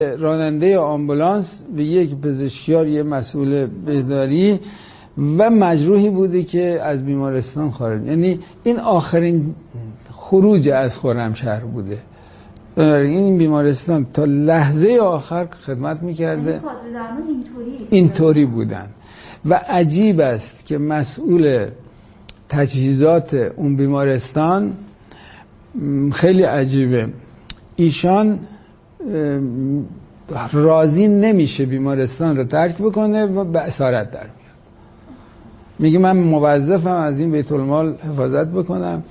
راننده آمبولانس و یک پزشکیار، یه مسئول بهداری و مجروحی بوده که از بیمارستان خارج. یعنی این آخرین خروج از خرمشهر بوده. این بیمارستان تا لحظه آخر خدمت میکرده. اینطوری بودن و عجیب است که مسئول تجهیزات اون بیمارستان، خیلی عجیبه، ایشان راضی نمیشه بیمارستان رو ترک بکنه و به اسارت در میاد. میگه من موظفم از این بیت المال حفاظت بکنم.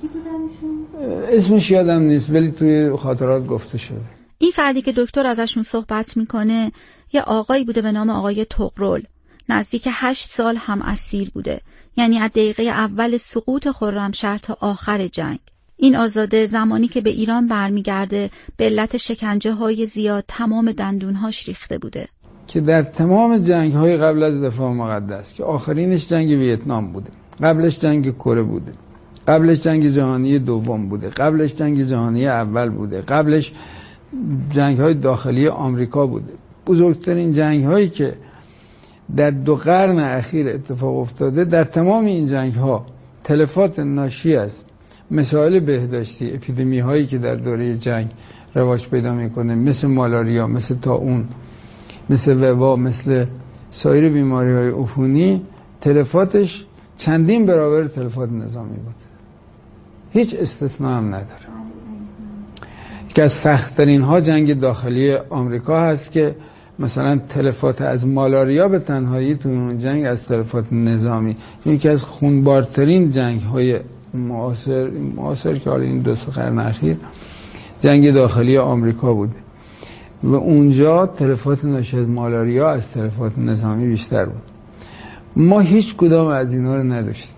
اسمش یادم نیست ولی توی خاطرات گفته شده. این فردی که دکتر ازشون صحبت میکنه یه آقایی بوده به نام آقای طغرل. نزدیک 8 سال هم اسیر بوده، یعنی از دقیقه اول سقوط خرمشهر تا آخر جنگ. این آزاده زمانی که به ایران برمیگرده به علت شکنجه های زیاد تمام دندونهاش ریخته بوده. که در تمام جنگ های قبل از دفاع مقدس که آخرینش جنگ ویتنام بوده، قبلش جنگ کره بوده، قبلش جنگ جهانی دوم بوده، قبلش جنگ جهانی اول بوده، قبلش جنگ های داخلی آمریکا بوده. بزرگترین جنگ هایی که در 2 قرن اخیر اتفاق افتاده، در تمام این جنگ ها تلفات ناشی از مسائل بهداشتی، اپیدمی هایی که در دوره جنگ رواج پیدا میکنه، مثل مالاریا، مثل طاعون، مثل وبا، مثل سایر بیماری های عفونی، تلفاتش چندین برابر تلفات نظامی بود. هیچ استثناء هم نداره. یکی از سخت‌ترین ها جنگ داخلی آمریکا هست که مثلا تلفات از مالاریا به تنهایی تو اون جنگ از تلفات نظامی، یکی از خونبارترین جنگ های معاصر که حالا این 2 قرن اخیر جنگ داخلی آمریکا بوده و اونجا تلفات ناشی از مالاریا از تلفات نظامی بیشتر بود. ما هیچ کدام از اینا رو نداشتیم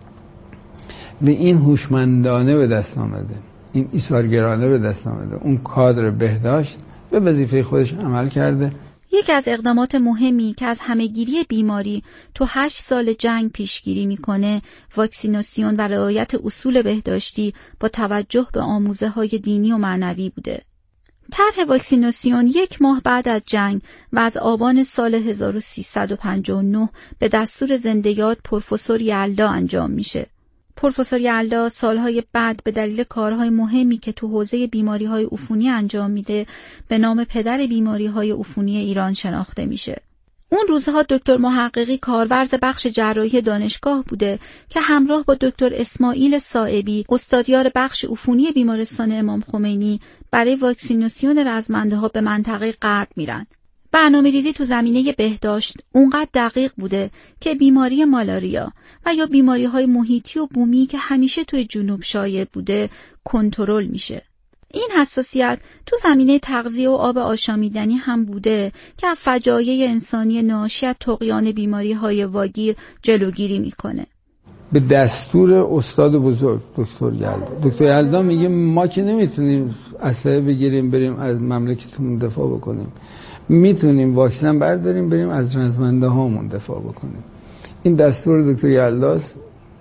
و این هوشمندانه به دست آمده، این ایثارگرانه به دست آمده. اون کادر بهداشت به وظیفه خودش عمل کرده. یکی از اقدامات مهمی که از همهگیری بیماری تو 8 سال جنگ پیشگیری میکنه واکسیناسیون و رعایت اصول بهداشتی با توجه به آموزه‌های دینی و معنوی بوده. طرح واکسیناسیون 1 ماه بعد از جنگ و از آبان سال 1359 به دستور زنده یاد پروفسور یلدا انجام میشه. پروفسور یلدا سالهای بعد به دلیل کارهای مهمی که تو حوزه بیماری‌های عفونی انجام میده به نام پدر بیماری‌های عفونی ایران شناخته میشه. اون روزها دکتر محققی کارورز بخش جراحی دانشگاه بوده که همراه با دکتر اسماعیل صائبی استادیار بخش عفونی بیمارستان امام خمینی برای واکسیناسیون رزمنده‌ها به منطقه غرب میرن. برنامه‌ریزی تو زمینه بهداشت اونقدر دقیق بوده که بیماری مالاریا و یا بیماری‌های محیطی و بومی که همیشه توی جنوب شایع بوده کنترل میشه. این حساسیت تو زمینه تغذیه و آب آشامیدنی هم بوده که از فجایع انسانی ناشی از طغیان بیماری‌های واگیر جلوگیری میکنه. به دستور استاد بزرگ دکتر یلدا میگه ما که نمیتونیم اسلحه بگیریم بریم از مملکتمون دفاع بکنیم، میتونیم واکسن برداریم بریم از رزمنده هامون دفاع بکنیم. این دستور دکتر یلداست،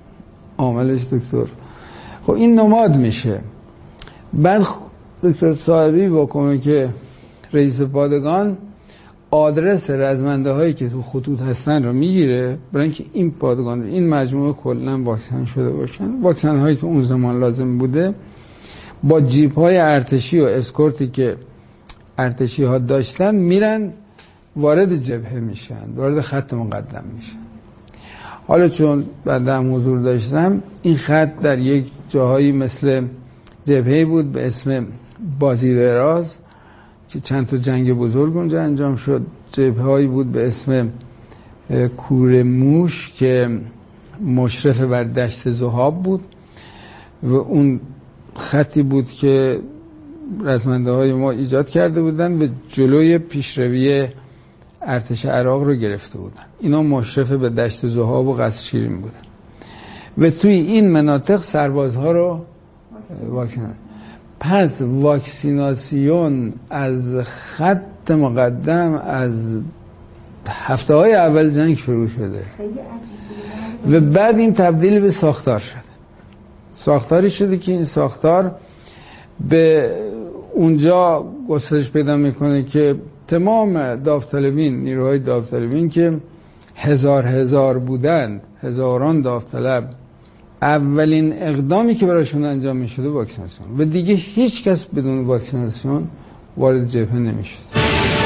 عاملش دکتر. خب این نماد میشه. بعد دکتر صاحبی با کمک رئیس پادگان آدرس رزمنده هایی که تو خطوط هستن رو میگیره برای اینکه این پادگان این مجموعه کلا واکسن شده باشن. واکسن هایی که اون زمان لازم بوده با جیپ های ارتشی و اسکورتی که ارتشی ها داشتن میرن وارد جبهه میشن، وارد خط مقدم میشن. حالا چون بعدم حضور داشتم این خط در یک جاهایی مثل جبهه بود به اسم بازیدراز که چند تا جنگ بزرگ اونجا انجام شد. جبهه هایی بود به اسم کوره موش که مشرف بر دشت ذهاب بود و اون خطی بود که رزمنده های ما ایجاد کرده بودن و جلوی پیشروی ارتش عراق رو گرفته بودن. اینا مشرف به دشت ذهاب و قصر شیرین بودن و توی این مناطق سربازها رو واکسیناسیون. پس واکسیناسیون از خط مقدم از هفته های اول جنگ شروع شده و بعد این تبدیل به ساختار شده. ساختاری شده که این ساختار به اونجا گسترش پیدا میکنه که تمام داوطلبین، نیروهای داوطلبین که هزار بودند، هزاران داوطلب، اولین اقدامی که برایشون انجام می شده واکسیناسیون و دیگه هیچ کس بدون واکسیناسیون وارد جبهه نمی شد.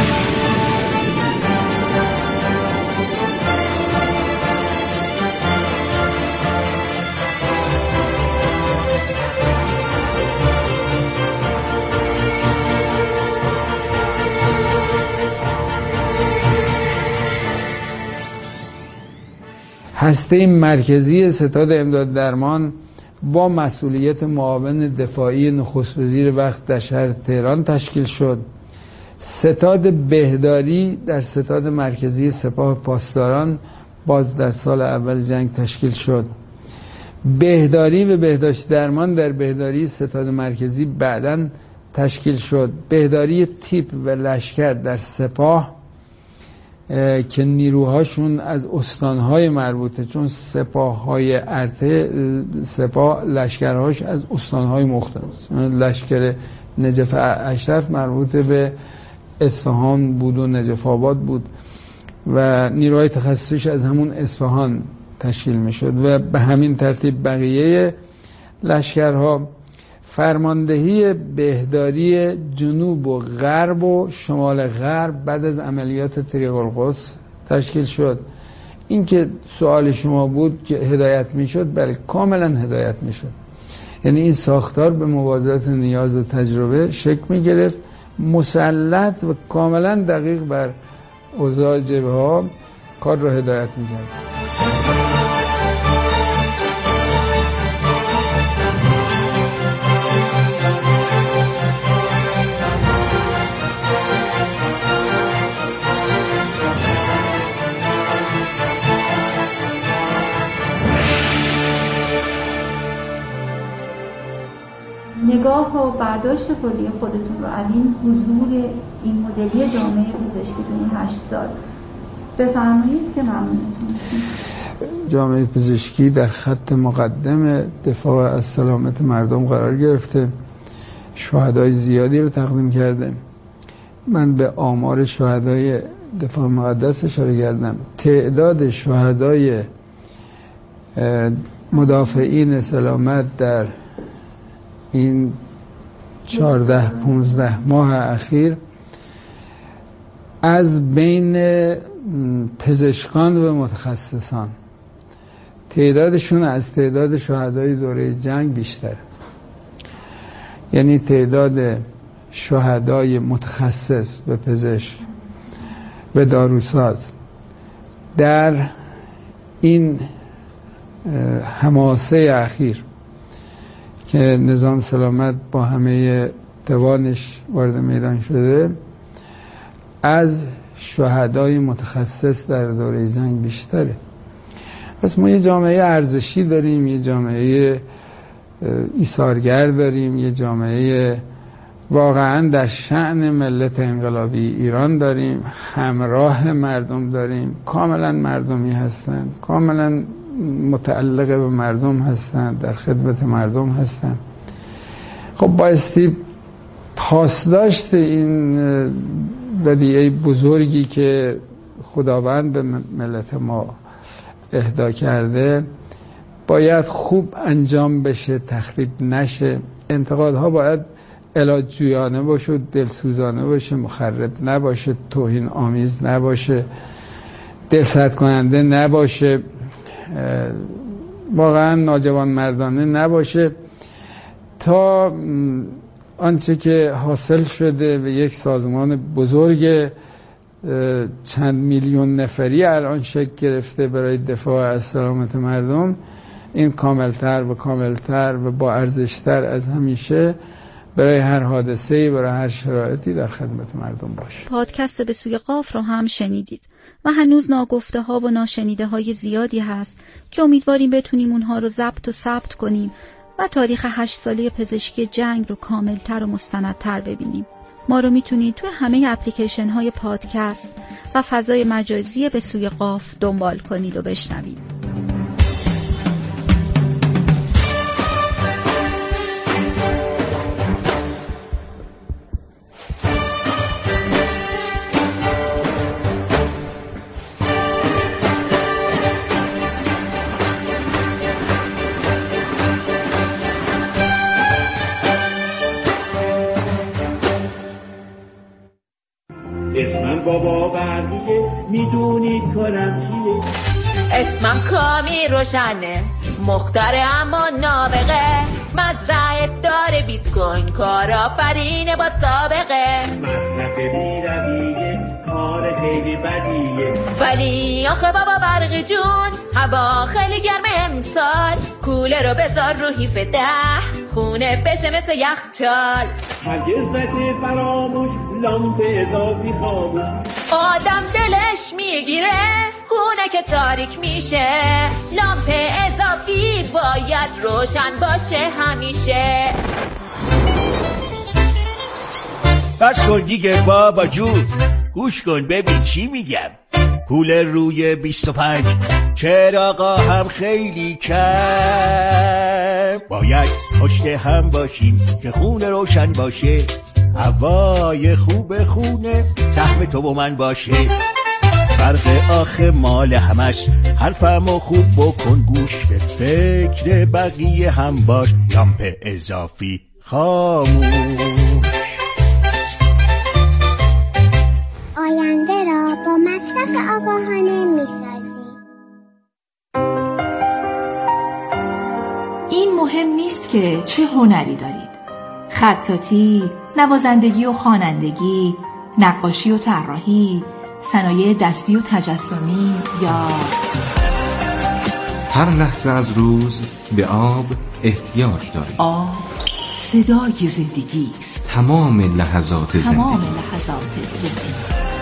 هسته مرکزی ستاد امداد درمان با مسئولیت معاون دفاعی نخست وزیر وقت در شهر تهران تشکیل شد. ستاد بهداری در ستاد مرکزی سپاه پاسداران باز در سال اول جنگ تشکیل شد. بهداری و بهداشت درمان در بهداری ستاد مرکزی بعداً تشکیل شد. بهداری تیپ و لشکر در سپاه که نیروهاشون از استانهای مربوطه، چون سپاههای ارتش، سپاه لشکرهاش از استانهای مختلف، لشکر نجف اشرف مربوط به اصفهان بود و نجف آباد بود و نیروهای تخصصیش از همون اصفهان تشکیل می شد و به همین ترتیب بقیه لشکرها. فرماندهی بهداری جنوب و غرب و شمال غرب بعد از عملیات طریق القدس تشکیل شد. این که سوال شما بود که هدایت میشد، بله کاملا هدایت میشد. یعنی این ساختار به موازات نیاز و تجربه شکل می گرفت، مسلط و کاملا دقیق بر اوضاع جبهه ها کار را هدایت می کرد. نگاه و برداشت کلی خودتون رو از این حضور این مدلی جامعه پزشکی تو این 8 سال بفرمایید که ممنونتون. جامعه پزشکی در خط مقدم دفاع از سلامت مردم قرار گرفته، شهدای زیادی رو تقدیم کرده. من به آمار شهدای دفاع مقدس اشاره کردم. تعداد شهدای مدافعین سلامت در این 14-15 ماه اخیر از بین پزشکان و متخصصان تعدادشون از تعداد شهدای دوره جنگ بیشتر. یعنی تعداد شهدای متخصص و پزشک و داروساز در این حماسه اخیر که نظام سلامت با همه توانش وارد میدان شده، از شهدای متخصص در دوره جنگ بیشتره. پس ما یه جامعه ارزشی داریم، یه جامعه ایثارگر داریم، یه جامعه واقعا در شأن ملت انقلابی ایران داریم، همراه مردم داریم، کاملا مردمی هستند، کاملا متعلق به مردم هستند، در خدمت مردم هستند. خب بایستی پاسداشت این ودیعه بزرگی که خداوند به ملت ما اهدا کرده باید خوب انجام بشه، تخریب نشه. انتقادها باید علاج جویانه باشه، دلسوزانه باشه، مخرب نباشه، توهین آمیز نباشه، دلسرد کننده نباشه، واقعا ناجوان مردانه نباشه، تا آنچه که حاصل شده به یک سازمان بزرگ چند میلیون نفری الان شکل گرفته برای دفاع از سلامت مردم، این کاملتر و کاملتر و با ارزشتر از همیشه برای هر حادثه‌ای، برای هر شرایطی در خدمت مردم باشه. پادکست به سوی قاف رو هم شنیدید و هنوز ناگفته ها و ناشنیده های زیادی هست که امیدواریم بتونیم اونها رو ضبط و ثبت کنیم و تاریخ 8 ساله پزشکی جنگ رو کاملتر و مستندتر ببینیم. ما رو میتونید توی همه اپلیکیشن های پادکست و فضای مجازی به سوی قاف دنبال کنید و بشنوید. اسمم بابا برقیه، میدونید کارم چیه؟ اسمم کامی روشنه، مختاره اما نابغه، مزرعه داره بیت کوین، کارآفرینه با سابقه، مصرف بی‌رویه، کار خیلی بدیه، ولی آخه بابا برقی جون هوا خیلی گرمه امسال، کوله رو بذار رو هیف 10 خونه بشه مثل یخچال، هرگز نشه فراموش لامپ اضافی خاموش، آدم دلش میگیره خونه که تاریک میشه، لامپ اضافی باید روشن باشه همیشه. بس کن دیگه بابا جون، گوش کن ببین چی میگم. کولر روی 25 چراغا هم خیلی کم، باید پشت هم باشیم که خونه روشن باشه، هوای خوب خونه سهم تو و من باشه. فرق آخه مال همش، حرفمو خوب بکن گوش، به فکر بقیه هم باش، لامپ اضافی خاموش. آینده را با مصرف آگاهانه می‌سازیم. این مهم نیست که چه هنری دارید: خطاطی، نوازندگی و خوانندگی، نقاشی و طراحی، صنایع دستی و تجسمی یا هر لحظه از روز به آب احتیاج دارید. آب صدای زندگی است. تمام لحظات زندگی. تمام لحظات زندگی.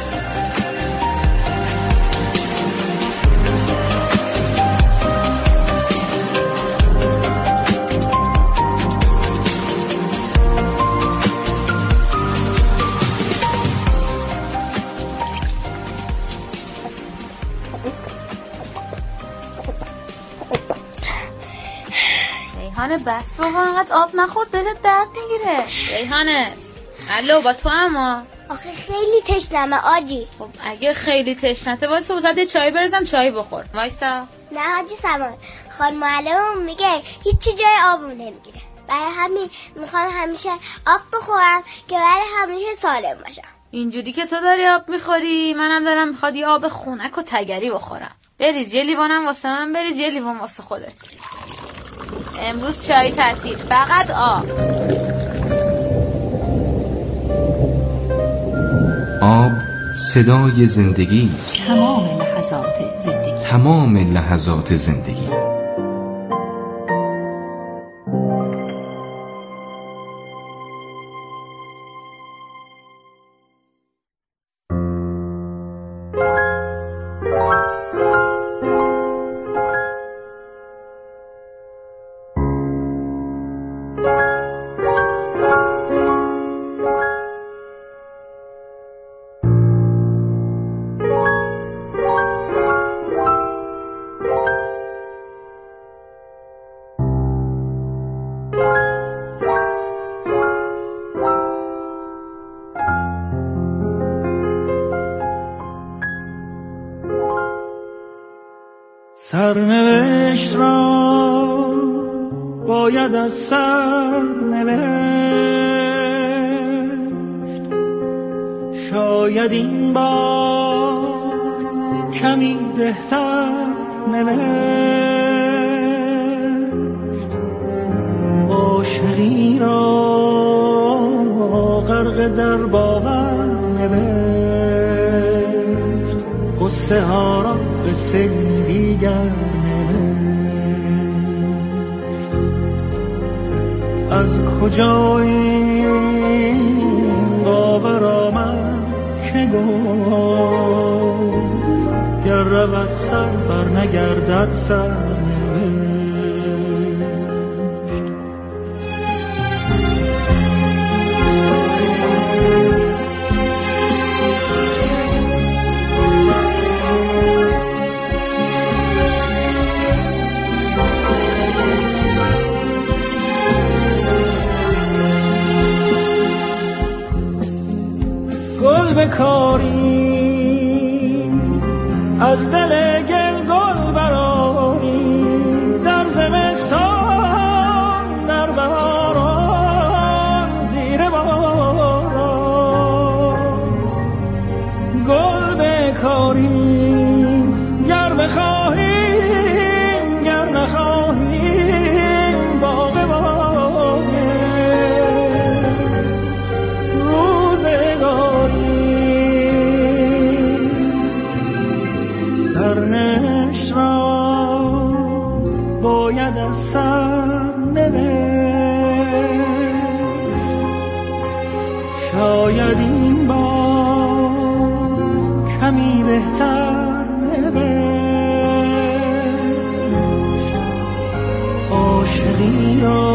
ریحانه بس بابا انقدر آب نخور، دلت درد میگیره. ریحانه الو با تو اما آخه خیلی تشنمه آجی. خب اگه خیلی تشنته واسه وزد چای برزم چای بخور. وایسا. نه حاجی سامان، خانم معلمم میگه هیچی جای آبم نمیگیره، برای همین میخوام همیشه آب بخورم که برای همیشه سالم باشم. اینجوری که تو داری آب میخوری منم دارم میخواد یه آب خنک و تگری بخورم. بریز یه لیوانم واسه من، بریز یه لیوان واسه خودت. امروز چای تعطیل، فقط آب. آب صدای زندگی است. تمام لحظات زندگی. تمام لحظات زندگی. سرنوشت را باید از سر نوشت، شاید این بار کمی بهتر نوشت، عاشقی را غرق در باور نوشت، قصه ها را قصه دیگر نوشت. از کجا این باور آمد که گفت گر رود سر بر نگردد سر نوشت. گل بکاریم از دل گل گل براریم، در زمستان در بهاران زیر باران، گل بکاریم، گر بخواهیم گر نخواهیم باغ روزگاری. سرنوشت را باید از سر نوشت، شاید این بار کمی بهتر نوشت. عاشقی را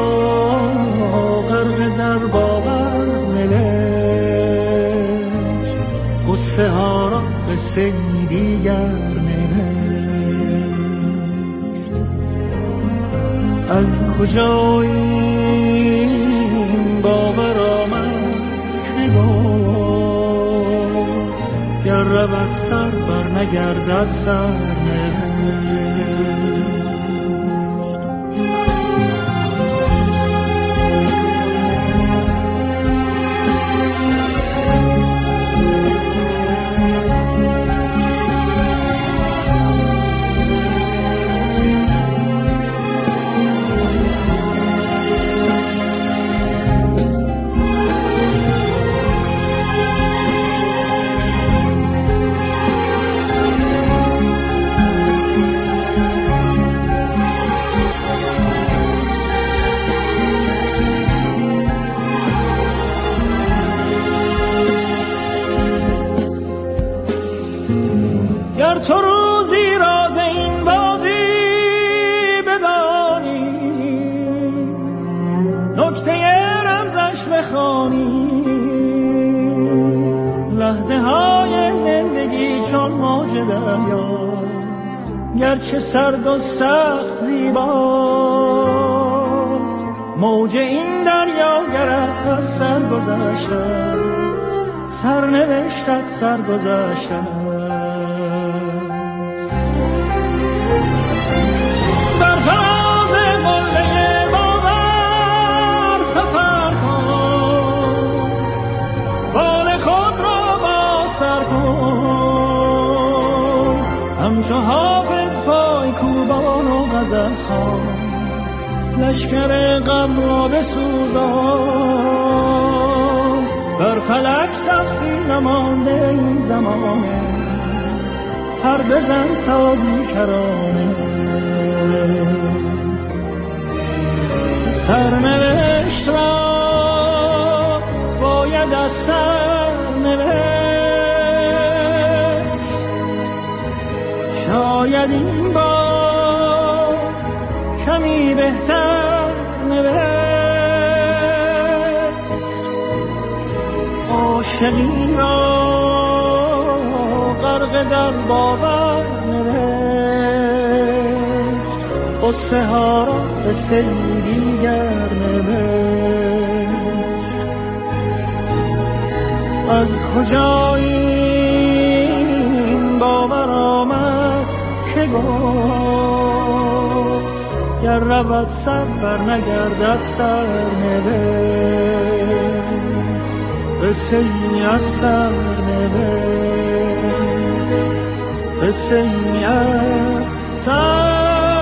غرق در باور نوشت، قصه ها را قصه دیگر از کجا این باور آمد که گفت گر رود سر بر نگردد سر گر تو روزی راز این بازی بدانی، نکته رمزش بخوانی، لحظه های زندگی چون موج دریاست، گرچه سرد و سخت زیباست، موج این دریا گرت از سر گذشته، سرنوشتت سر گذشته. همچو حافظ پای کوبان و غزل خوان، لشکر غم را بسوزان، بر فلک سقفی نمانده این زمانه، پر بزن تا بیکرانه. سرنوشت را باید از سر نوشت، شاید این بار کمی بهتر نوشت. عاشقی را غرق در باور نوشت، قصه ها را قصه دیگر نوشت. از کجا این باور آمد که گفت گر رود سر بر نگردد سر نوشت، قصه ای از سر نوشت، قصه ای از سر.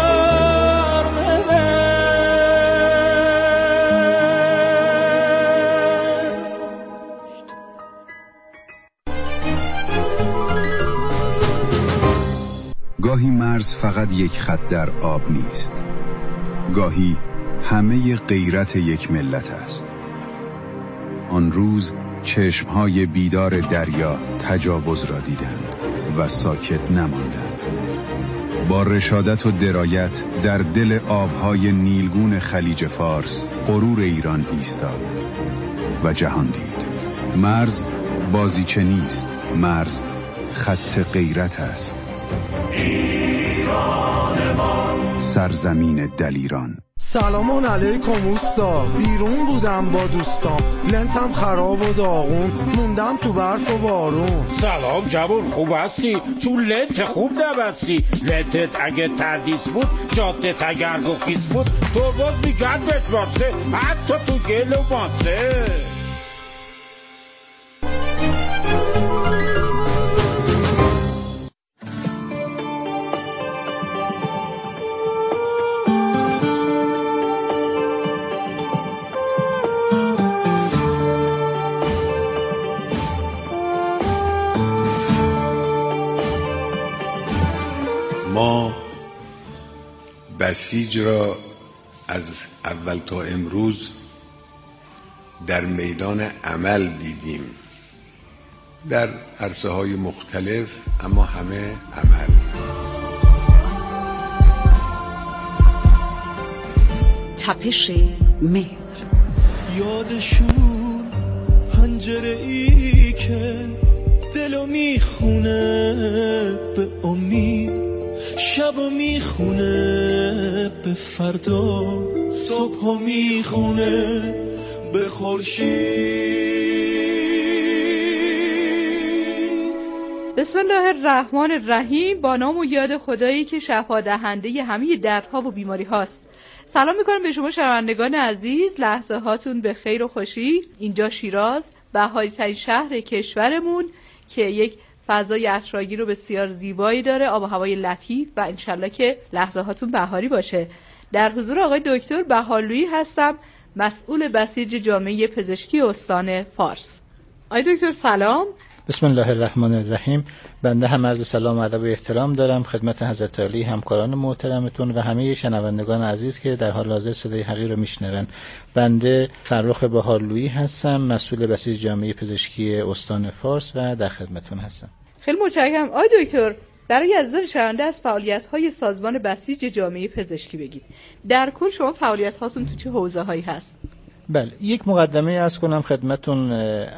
گاهی مرز فقط یک خط در آب نیست، گاهی همه غیرت یک ملت است. آن روز چشمهای بیدار دریا تجاوز را دیدند و ساکت نماندند. با رشادت و درایت در دل آبهای نیلگون خلیج فارس غرور ایران ایستاد و جهان دید. مرز بازیچه نیست، مرز خط غیرت است. سرزمین دلیران. سلام علیکم اوستا، بیرون بودم با دوستام، لنتم خراب و داغون، موندم تو برف و بارون. سلام جوون، خوب هستی؟ تو لنت خوب نبستی، لنتت اگه تدیس بود، جادت اگر گفیز بود، تو باز میگن بتماسه، حتی تو گل و ماسه. ما بسیج را از اول تا امروز در میدان عمل دیدیم، در عرصه‌های مختلف، اما همه عمل. تپش مهر. یادشون پنجره ای که دلو میخونه به امید، شبو میخونه به فردا، صبحو میخونه به خورشید. بسم الله الرحمن الرحیم. با نام و یاد خدایی که شفا دهنده همه دردها و بیماری هاست. سلام میکنم به شما شنوندگان عزیز. لحظه هاتون به خیر و خوشی. اینجا شیراز، بهاری ترین شهر کشورمون که یک فضای اطراگی رو بسیار زیبایی داره، آب و هوای لطیف و انشالله که لحظه هاتون بهاری باشه. در حضور آقای دکتر بهارلویی هستم، مسئول بسیج جامعه پزشکی استان فارس. آقای دکتر سلام. بسم الله الرحمن الرحیم. بنده هم عرض سلام و ادب و احترام دارم خدمت حضرت عالی، همکاران محترمتون و همه شنوندگان عزیز که در حال حاضر صدای حقیر رو میشنون. بنده فرخ بهارلویی هستم، مسئول بسیج جامعه پزشکی استان فارس و در خدمتون هستم. خیلی متشکرم. آقای دکتر، برای عزیزان شنونده از فعالیت‌های سازمان بسیج جامعه پزشکی بگید. در کل شما فعالیت‌هاتون تو چه حوزه‌هایی هست؟ بله، یک مقدمه عرض کنم خدمتون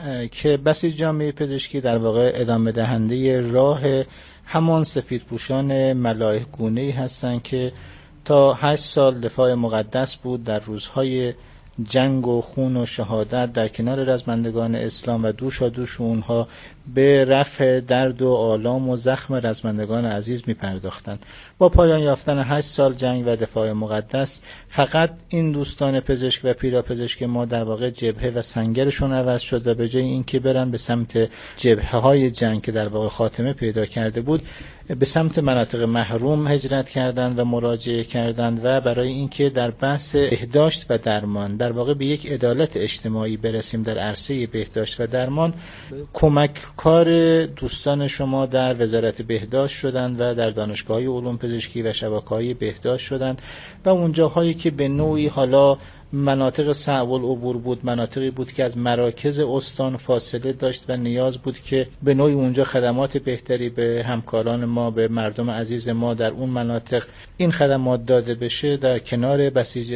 که بسیج جامعه پزشکی در واقع ادامه دهنده راه همان سفیدپوشان ملائک گونه‌ای هستند که تا 8 سال دفاع مقدس بود در روزهای جنگ و خون و شهادت در کنار رزمندگان اسلام و دوشادوش اونها به رفع درد و آلام و زخم رزمندگان عزیز می پرداختند. با پایان یافتن 8 سال جنگ و دفاع مقدس فقط این دوستان پزشک و پیراپزشک ما در واقع جبهه و سنگرشون عوض شد و به جای اینکه برن به سمت جبهه‌های جنگ که در واقع خاتمه پیدا کرده بود، به سمت مناطق محروم هجرت کردند و مراجعه کردند و برای اینکه در بحث بهداشت و درمان در واقع به یک عدالت اجتماعی برسیم در عرصه بهداشت و درمان، کمک کار دوستان شما در وزارت بهداشت شدند و در دانشگاه‌های علوم پزشکی و شبکه‌های بهداشت شدند و اونجاهایی که به نوعی حالا مناطق صعب العبور بود، مناطقی بود که از مراکز استان فاصله داشت و نیاز بود که به نوعی اونجا خدمات بهتری به همکاران ما، به مردم عزیز ما در اون مناطق این خدمات داده بشه، در کنار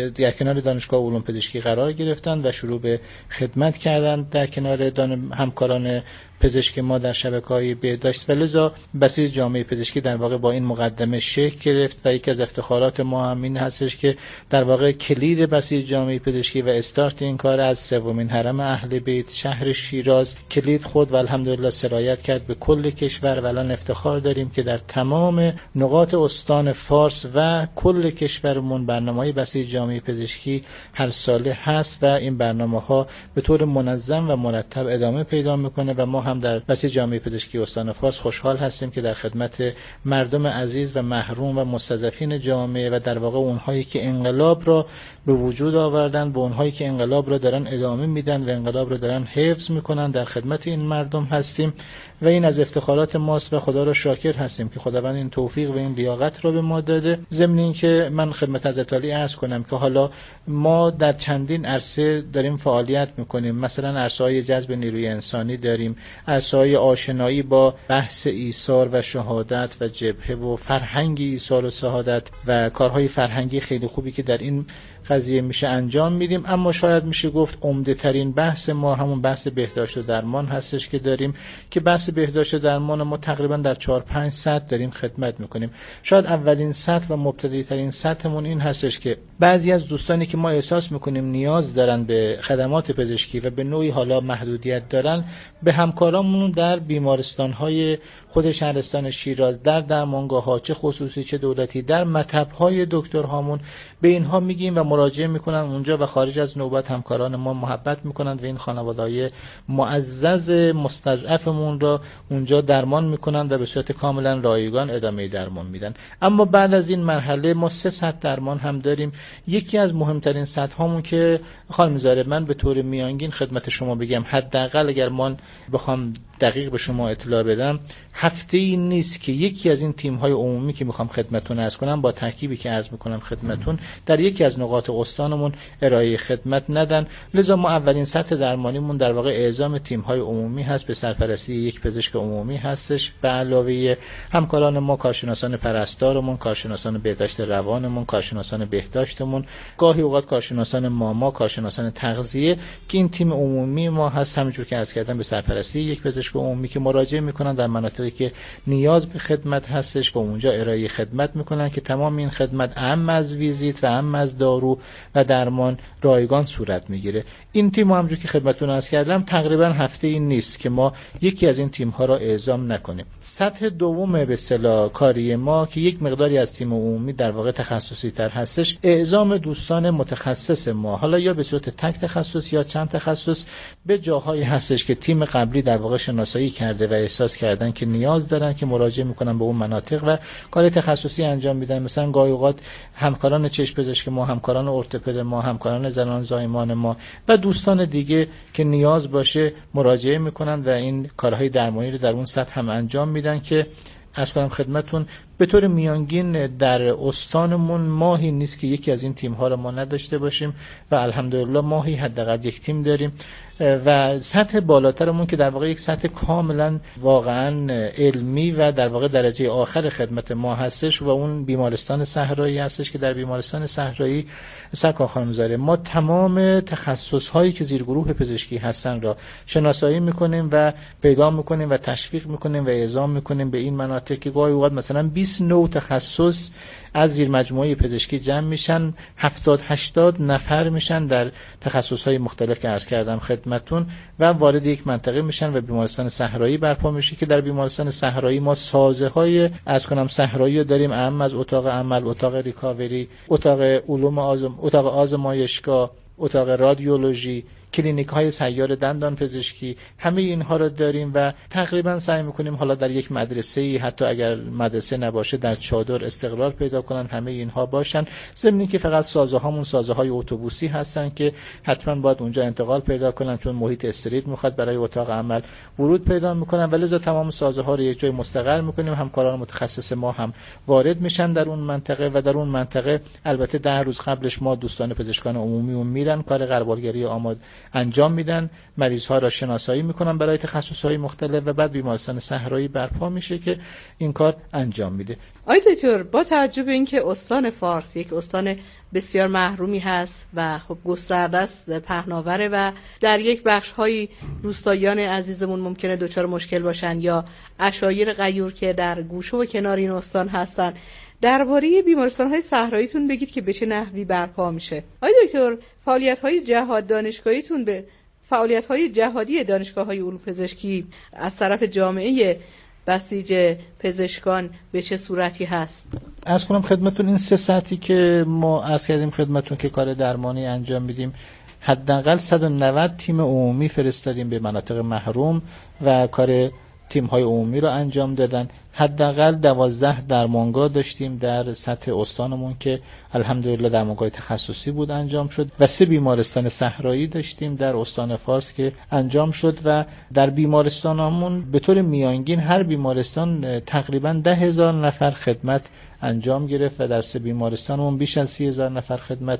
دانشگاه علوم پزشکی قرار گرفتن و شروع به خدمت کردن در کنار همکاران پزشک ما در شبکه‌های بهداشت و لذا بسیج جامعه پزشکی در واقع با این مقدمه شکل گرفت و یکی از افتخارات ما هم این هستش که در واقع کلید بسیج جامعه پزشکی و استارت این کار از سومین حرم اهل بیت شهر شیراز کلید خود و الحمدلله سرایت کرد به کل کشور و الان افتخار داریم که در تمام نقاط استان فارس و کل کشورمون برنامه‌های بسیج جامعه پزشکی هر ساله هست و این برنامه‌ها به طور منظم و مرتب ادامه پیدا می‌کنه و ما هم در بسیج جامعه پزشکی استان فارس خوشحال هستیم که در خدمت مردم عزیز و محروم و مستضعفین جامعه و در واقع اونهایی که انقلاب را به وجود آوردن و اونهایی که انقلاب را دارن ادامه میدن و انقلاب را دارن حفظ میکنن در خدمت این مردم هستیم و این از افتخارات ماست و خدا را شاکر هستیم که خداوند این توفیق و این لیاقت را به ما داده. ضمن این که من خدمت حضرت عالی عرض کنم که حالا ما در چندین عرصه داریم فعالیت میکنیم، مثلا عرصه‌های جذب نیروی انسانی داریم، عرصه‌های آشنایی با بحث ایثار و شهادت و جبهه و فرهنگ ایثار و شهادت و کارهای فرهنگی خیلی خوبی که در این قضیه میشه انجام میدیم. اما شاید میشه گفت عمده ترین بحث ما همون بحث بهداشت و درمان هستش که داریم که بحث بهداشت و درمان ما تقریبا در 4-5 سطح داریم خدمت میکنیم. شاید اولین سطح و مبتدی ترین سطحمون این هستش که بعضی از دوستانی که ما احساس میکنیم نیاز دارن به خدمات پزشکی و به نوعی حالا محدودیت دارن، به همکارامون در بیمارستان‌های خود شهرستان شیراز، در درمانگاه‌ها چه خصوصی چه دولتی، در مطب‌های دکترهامون به اینها میگیم و مراجعه میکنن اونجا و خارج از نوبت همکاران ما محبت میکنن و این خانواده‌های معزز مستضعفمون را اونجا درمان میکنن و به صورت کاملا رایگان ادامه درمان میدن. اما بعد از این مرحله ما 3 سطح درمان هم داریم. یکی از مهمترین سطح هامون که خانم زاره من به طور میانگین خدمت شما بگم، حداقل اگر من بخوام دقیق به شما اطلاع بدم، هفته‌ای نیست که یکی از این تیم‌های عمومی که میخوام خدمتتون عرض کنم با ترکیبی که عرض میکنم خدمتتون در یکی از نقاط استانمون ارائه خدمت ندن. لذا ما اولین سطح درمانیمون در واقع اعزام تیم‌های عمومی هست به سرپرستی یک پزشک عمومی هستش، به علاوه همکاران ما، کارشناسان پرستارمون، کارشناسان بهداشت روانمون، کارشناسان بهداشتمون، گاهی اوقات کارشناسان ماما، کارشناسان تغذیه که این تیم عمومی ما هست، همونجور که عرض کردم به سرپرستی یک پزشک عمومی که مراجعه میکنن در مناطقی که نیاز به خدمت هستش و اونجا ارائه خدمت میکنن که تمام این خدمت اهم از ویزیت و اهم از دارو و درمان رایگان صورت میگیره. این تیم همونجور که خدمتتون عرض کردم تقریبا هفته این نیست که ما یکی از این تیم ها را اعزام نکنیم. سطح دوم به اصطلاح کاری ما که یک مقداری از تیم عمومی در واقع تخصصی تر هستش، اعزام دوستان متخصص ما، حالا یا به صورت تک تخصص یا چند تخصص، به جاهایی هستش که تیم قبلی در واقع شناسایی کرده و احساس کردن که نیاز دارن که مراجعه میکنن به اون مناطق و کار تخصصی انجام میدن. مثلا گاهی اوقات همکاران چشم پزشک ما، همکاران ارتوپد ما، همکاران زنان زایمان ما و دوستان دیگه که نیاز باشه مراجعه میکنن و این کارهای درمانی رو در اون سطح هم انجام میدن که از کنم خدمتون به طور میانگین در استانمون ماهی نیست که یکی از این تیم ها رو ما نداشته باشیم و الحمدلله ماهی حداقل یک تیم داریم. و سطح بالاترمون که در واقع یک سطح کاملا واقعا علمی و در واقع درجه آخر خدمت ما هستش و اون بیمارستان صحرایی هستش که در بیمارستان صحرایی سرکار خانم زاره ما تمام تخصص هایی که زیر گروه پزشکی هستن را شناسایی میکنیم و پیدا میکنیم و تشویق میکنیم و اعزام میکنیم به این مناطق که گاهی اوقات مثلا 20 نوع تخصص از زیر مجموعه پزشکی جمع میشن، 70-80 نفر میشن در تخصصهای مختلف که عرض کردم خدمتون و وارد یک منطقه میشن و بیمارستان صحرایی برپا میشه که در بیمارستان صحرایی ما سازه های از کنم صحرایی رو داریم، اهم از اتاق عمل، اتاق ریکاوری، اتاق علوم اتاق آزمایشگاه، اتاق رادیولوژی، کلینیک های سیار دندان پزشکی، همه اینها رو داریم و تقریبا سعی میکنیم حالا در یک مدرسه حتی اگر مدرسه نباشه در چادر استقرار پیدا کنن، همه اینها باشن. ضمن که فقط سازه هامون سازه های اتوبوسی هستن که حتما باید اونجا انتقال پیدا کنن چون محیط استریت میخواد برای اتاق عمل ورود پیدا میکنن و لذا تمام سازه ها رو یک جای مستقر میکنیم. همکاران متخصص ما هم وارد میشن در اون منطقه و در اون منطقه البته 10 روز قبلش ما دوستان پزشکان عمومی اون میرن کار غربالگری انجام میدن، مریض ها را شناسایی میکنن برای تخصص های مختلف و بعد بیمارستان صحرایی برپا میشه که این کار انجام میده. آقای دکتر، با توجه به اینکه استان فارس یک استان بسیار محرومی هست و خب گسترده است، پهناوره و در یک بخش های روستاییان عزیزمون ممکنه دچار مشکل باشن یا عشایر غیور که در گوشه و کنار این استان هستن، درباره بیمارستان‌های صحراییتون بگید که به چه نحوی برپا میشه. آقای دکتر، فعالیت‌های جهاد دانشگاهیتون به فعالیت‌های جهادی دانشگاه‌های علوم پزشکی از طرف جامعه بسیج پزشکان به چه صورتی هست؟ عرض کنم خدمتتون این 3 ساعتی که ما عرض کردیم خدمتتون که کار درمانی انجام میدیم، حداقل 190 تیم عمومی فرستادیم به مناطق محروم و کار تیم‌های عمومی رو انجام دادن. حداقل 12 درمانگاه داشتیم در سطح استانمون که الحمدلله درمانگاه تخصصی بود انجام شد و 3 بیمارستان صحرایی داشتیم در استان فارس که انجام شد و در بیمارستانمون به طور میانگین هر بیمارستان تقریبا 10,000 نفر خدمت انجام گرفت و در 3 بیمارستانمون بیش از 30,000 نفر خدمت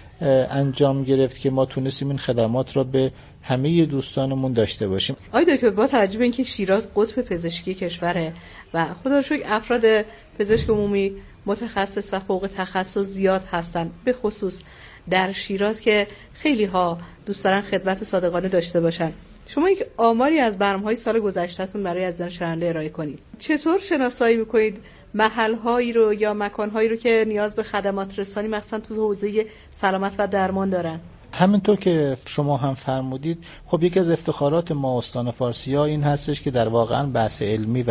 انجام گرفت که ما تونستیم این خدمات را به همه دوستانمون داشته باشیم. آقای دکتر، با توجه به اینکه شیراز قطب پزشکی کشوره و خدا رو شکر افراد پزشک عمومی متخصص و فوق تخصص زیاد هستن، به خصوص در شیراز که خیلی ها دوست دارن خدمت صادقانه داشته باشن، شما یک آماری از برنامه‌های سال گذشته‌تون برای عزیزان شنونده ارائه کنید. چطور شناسایی می‌کنید محل‌هایی رو یا مکان‌هایی رو که نیاز به خدمات رسانی مثلا تو حوزه سلامت و درمان دارن؟ همینطور که شما هم فرمودید، خب یکی از افتخارات ما استان فارسی‌ها این هستش که در واقعاً بحث علمی و